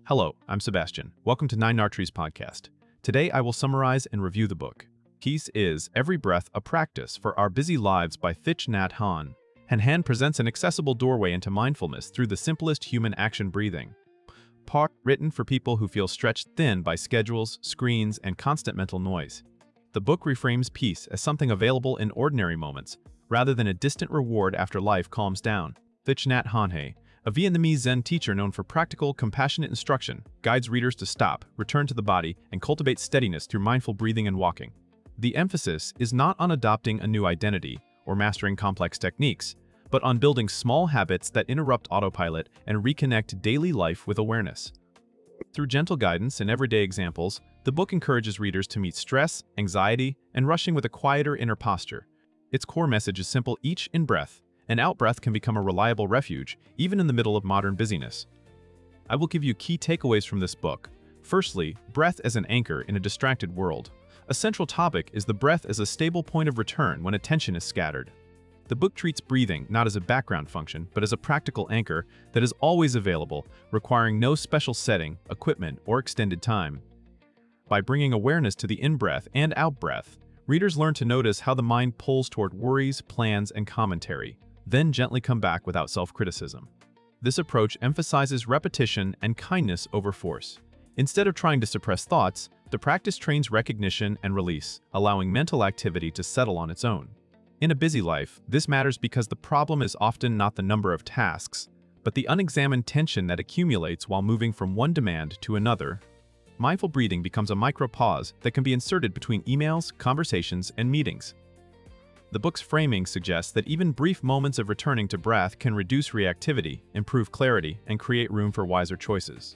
Hello, I'm Sebastian. Welcome to Nine Archery's podcast. Today I will summarize and review the book. Peace is Every Breath, a Practice for Our Busy Lives by Thich Nhat Hanh. Han presents an accessible doorway into mindfulness through the simplest human action breathing. Written for people who feel stretched thin by schedules, screens, and constant mental noise. The book reframes peace as something available in ordinary moments, rather than a distant reward after life calms down. Thich Nhat Hanh, a Vietnamese Zen teacher known for practical, compassionate instruction, guides readers to stop, return to the body, and cultivate steadiness through mindful breathing and walking. The emphasis is not on adopting a new identity or mastering complex techniques, but on building small habits that interrupt autopilot and reconnect daily life with awareness. Through gentle guidance and everyday examples, the book encourages readers to meet stress, anxiety, and rushing with a quieter inner posture. Its core message is simple: each in-breath and out-breath can become a reliable refuge, even in the middle of modern busyness. I will give you key takeaways from this book. Firstly, breath as an anchor in a distracted world. A central topic is the breath as a stable point of return when attention is scattered. The book treats breathing not as a background function, but as a practical anchor that is always available, requiring no special setting, equipment, or extended time. By bringing awareness to the in-breath and out-breath, readers learn to notice how the mind pulls toward worries, plans, and commentary, then gently come back without self-criticism. This approach emphasizes repetition and kindness over force. Instead of trying to suppress thoughts, the practice trains recognition and release, allowing mental activity to settle on its own. In a busy life, this matters because the problem is often not the number of tasks, but the unexamined tension that accumulates while moving from one demand to another. Mindful breathing becomes a micro-pause that can be inserted between emails, conversations, and meetings. The book's framing suggests that even brief moments of returning to breath can reduce reactivity, improve clarity, and create room for wiser choices.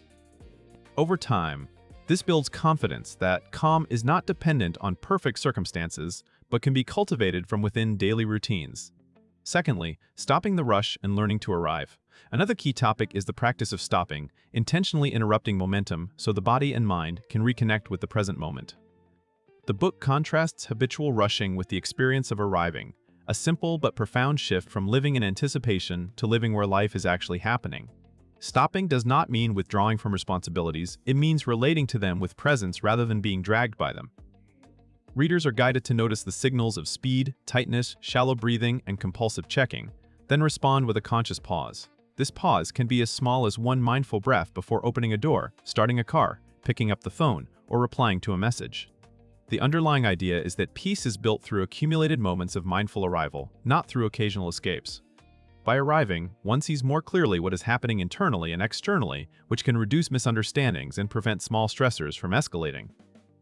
Over time, this builds confidence that calm is not dependent on perfect circumstances, but can be cultivated from within daily routines. Secondly, stopping the rush and learning to arrive. Another key topic is the practice of stopping, intentionally interrupting momentum so the body and mind can reconnect with the present moment. The book contrasts habitual rushing with the experience of arriving, a simple but profound shift from living in anticipation to living where life is actually happening. Stopping does not mean withdrawing from responsibilities, it means relating to them with presence rather than being dragged by them. Readers are guided to notice the signals of speed, tightness, shallow breathing, and compulsive checking, then respond with a conscious pause. This pause can be as small as one mindful breath before opening a door, starting a car, picking up the phone, or replying to a message. The underlying idea is that peace is built through accumulated moments of mindful arrival, not through occasional escapes. By arriving, one sees more clearly what is happening internally and externally, which can reduce misunderstandings and prevent small stressors from escalating.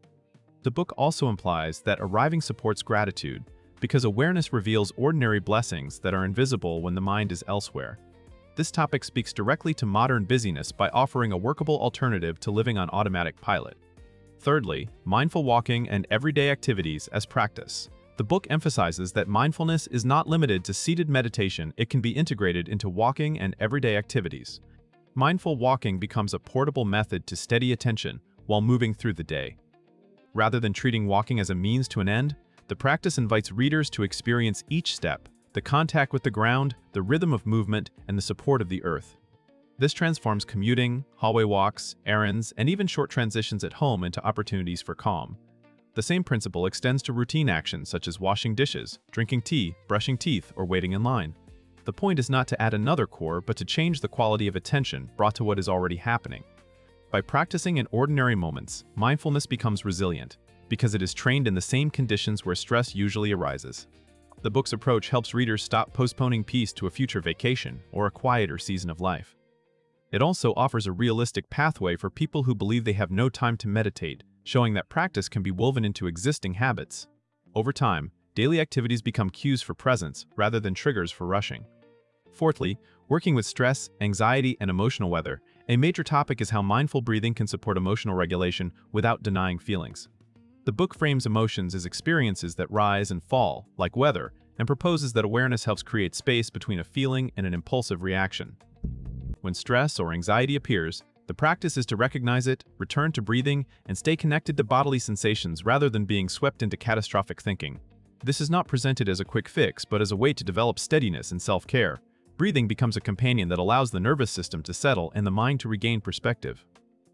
The book also implies that arriving supports gratitude, because awareness reveals ordinary blessings that are invisible when the mind is elsewhere. This topic speaks directly to modern busyness by offering a workable alternative to living on automatic pilot. Thirdly, mindful walking and everyday activities as practice. The book emphasizes that mindfulness is not limited to seated meditation, it can be integrated into walking and everyday activities. Mindful walking becomes a portable method to steady attention while moving through the day. Rather than treating walking as a means to an end, the practice invites readers to experience each step, the contact with the ground, the rhythm of movement, and the support of the earth. This transforms commuting, hallway walks, errands, and even short transitions at home into opportunities for calm. The same principle extends to routine actions such as washing dishes, drinking tea, brushing teeth, or waiting in line. The point is not to add another chore, but to change the quality of attention brought to what is already happening. By practicing in ordinary moments, mindfulness becomes resilient, because it is trained in the same conditions where stress usually arises. The book's approach helps readers stop postponing peace to a future vacation or a quieter season of life. It also offers a realistic pathway for people who believe they have no time to meditate, showing that practice can be woven into existing habits. Over time, daily activities become cues for presence rather than triggers for rushing. Fourthly, working with stress, anxiety, and emotional weather. A major topic is how mindful breathing can support emotional regulation without denying feelings. The book frames emotions as experiences that rise and fall, like weather, and proposes that awareness helps create space between a feeling and an impulsive reaction. When stress or anxiety appears, the practice is to recognize it, return to breathing, and stay connected to bodily sensations rather than being swept into catastrophic thinking. This is not presented as a quick fix, but as a way to develop steadiness and self-care. Breathing becomes a companion that allows the nervous system to settle and the mind to regain perspective.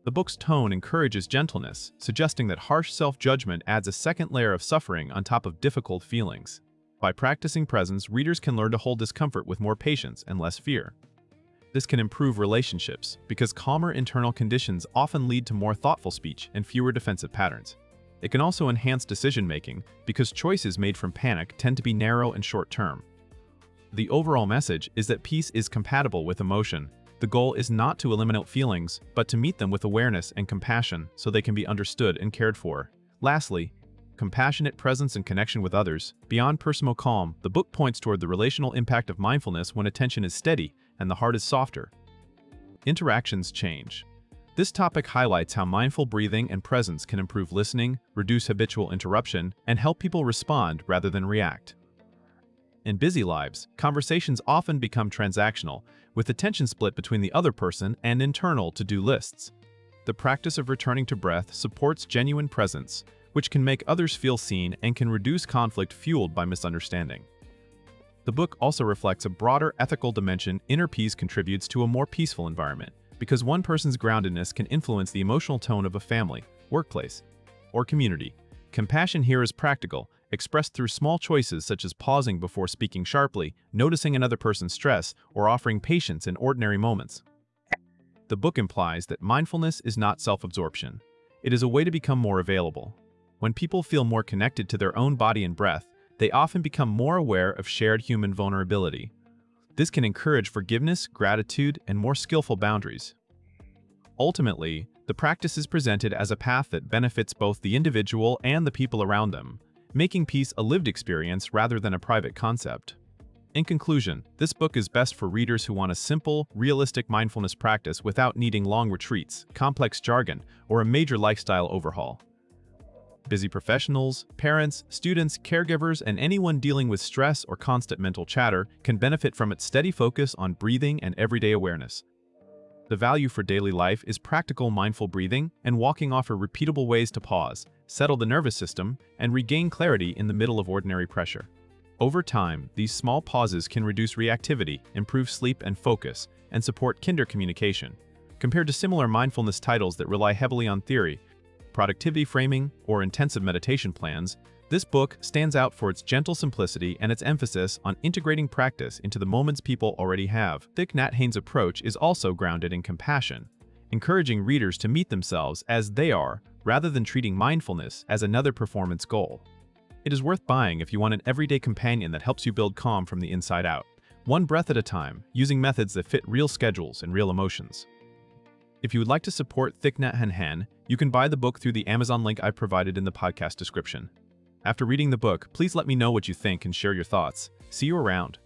The book's tone encourages gentleness, suggesting that harsh self-judgment adds a second layer of suffering on top of difficult feelings. By practicing presence, readers can learn to hold discomfort with more patience and less fear. This can improve relationships, because calmer internal conditions often lead to more thoughtful speech and fewer defensive patterns. It can also enhance decision-making, because choices made from panic tend to be narrow and short-term. The overall message is that peace is compatible with emotion. The goal is not to eliminate feelings, but to meet them with awareness and compassion so they can be understood and cared for. Lastly, compassionate presence and connection with others. Beyond personal calm, the book points toward the relational impact of mindfulness when attention is steady and the heart is softer. Interactions change. This topic highlights how mindful breathing and presence can improve listening, reduce habitual interruption, and help people respond rather than react. In busy lives, conversations often become transactional, with attention split between the other person and internal to-do lists. The practice of returning to breath supports genuine presence, which can make others feel seen and can reduce conflict fueled by misunderstanding. The book also reflects a broader ethical dimension. Inner peace contributes to a more peaceful environment, because one person's groundedness can influence the emotional tone of a family, workplace, or community. Compassion here is practical, expressed through small choices such as pausing before speaking sharply, noticing another person's stress, or offering patience in ordinary moments. The book implies that mindfulness is not self-absorption. It is a way to become more available. When people feel more connected to their own body and breath, they often become more aware of shared human vulnerability. This can encourage forgiveness, gratitude, and more skillful boundaries. Ultimately, the practice is presented as a path that benefits both the individual and the people around them, making peace a lived experience rather than a private concept. In conclusion, this book is best for readers who want a simple, realistic mindfulness practice without needing long retreats, complex jargon, or a major lifestyle overhaul. Busy professionals, parents, students, caregivers, and anyone dealing with stress or constant mental chatter can benefit from its steady focus on breathing and everyday awareness. The value for daily life is practical mindful breathing, and walking offer repeatable ways to pause, settle the nervous system, and regain clarity in the middle of ordinary pressure. Over time, these small pauses can reduce reactivity, improve sleep and focus, and support kinder communication. Compared to similar mindfulness titles that rely heavily on theory, productivity framing, or intensive meditation plans, this book stands out for its gentle simplicity and its emphasis on integrating practice into the moments people already have. Thich Nhat Hanh's approach is also grounded in compassion, encouraging readers to meet themselves as they are rather than treating mindfulness as another performance goal. It is worth buying if you want an everyday companion that helps you build calm from the inside out, one breath at a time, using methods that fit real schedules and real emotions. If you would like to support Thich Nhat Hanh, you can buy the book through the Amazon link I provided in the podcast description. After reading the book, please let me know what you think and share your thoughts. See you around.